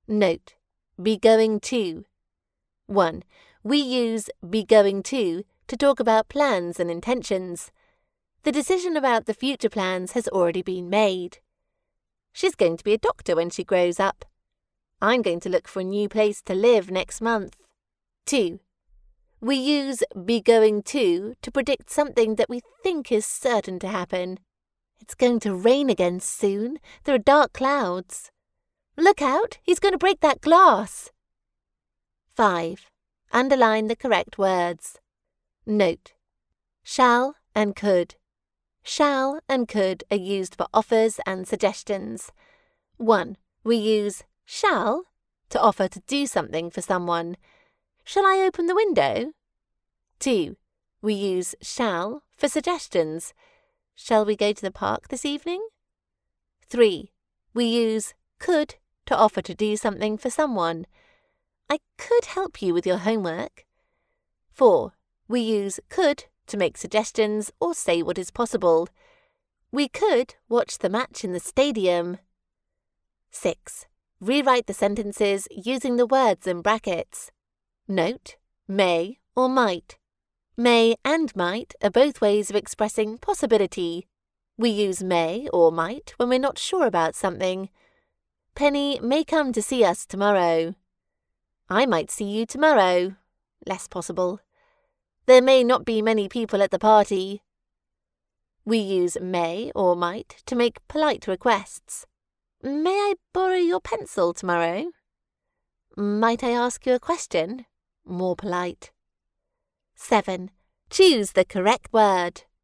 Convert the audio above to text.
Note: be going to. 1. We use be going to talk about plans and intentions. The decision about the future plans has already been made. She's going to be a doctor when she grows up. I'm going to look for a new place to live next month. 2. We use be going to predict something that we think is certain to happen. It's going to rain again soon. There are dark clouds. Look out, he's going to break that glass. 5. Underline the correct words. Note: shall and could. Shall and could are used for offers and suggestions. 1. We use shall to offer to do something for someone. Shall I open the window? 2. We use shall for suggestions. Shall we go to the park this evening? 3. We use could to offer to do something for someone. I could help you with your homework. 4. We use could to make suggestions or say what is possible. We could watch the match in the stadium. 6. Rewrite the sentences using the words in brackets. Note: may or might. May and might are both ways of expressing possibility. We use may or might when we're not sure about something. Penny may come to see us tomorrow. I might see you tomorrow. Less possible. There may not be many people at the party. We use may or might to make polite requests. May I borrow your pencil tomorrow? Might I ask you a question? More polite. 7. Choose the correct word.